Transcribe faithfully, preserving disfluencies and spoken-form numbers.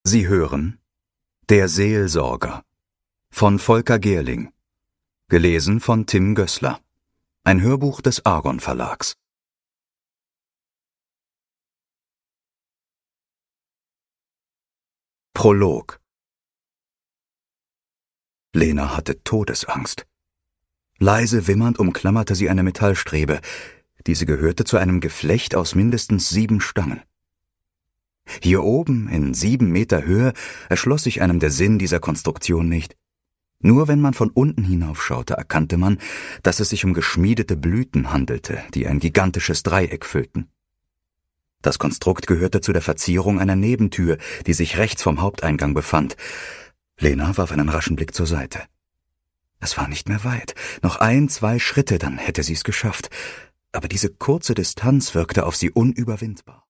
Sie hören Der Seelsorger von Volker Gerling, gelesen von Tim Gößler, ein Hörbuch des Argon Verlags. Prolog. Lena hatte Todesangst. Leise wimmernd umklammerte sie eine Metallstrebe. Diese gehörte zu einem Geflecht aus mindestens sieben Stangen. Hier oben, in sieben Meter Höhe, erschloss sich einem der Sinn dieser Konstruktion nicht. Nur wenn man von unten hinaufschaute, erkannte man, dass es sich um geschmiedete Blüten handelte, die ein gigantisches Dreieck füllten. Das Konstrukt gehörte zu der Verzierung einer Nebentür, die sich rechts vom Haupteingang befand. Lena warf einen raschen Blick zur Seite. Es war nicht mehr weit. Noch ein, zwei Schritte, dann hätte sie es geschafft. Aber diese kurze Distanz wirkte auf sie unüberwindbar.